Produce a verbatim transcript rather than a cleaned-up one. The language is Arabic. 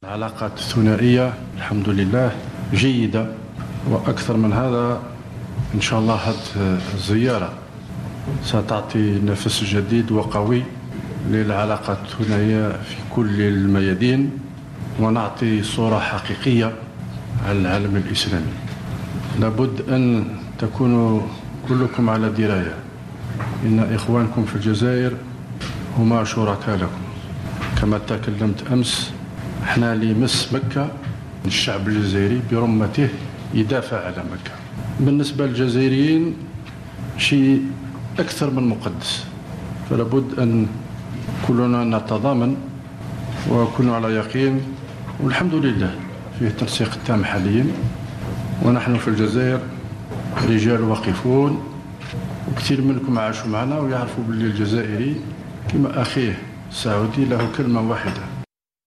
العلاقات الثنائية الحمد لله جيدة، وأكثر من هذا إن شاء الله هذه الزيارة ستعطي نفس جديد وقوي للعلاقات الثنائية في كل الميادين، ونعطي صورة حقيقية على العالم الإسلامي. لابد أن تكونوا كلكم على دراية إن إخوانكم في الجزائر هما شركاء لكم. كما تكلمت أمس، احنا اللي يمس مكة الشعب الجزائري برمته يدافع على مكة. بالنسبة للجزائريين شيء أكثر من مقدس، فلابد أن كلنا نتضامن ونكون على يقين، والحمد لله فيه تنسيق تام حاليا، ونحن في الجزائر رجال واقفون، وكثير منكم عاشوا معنا ويعرفوا باللي الجزائري كما أخيه السعودي له كلمة واحدة: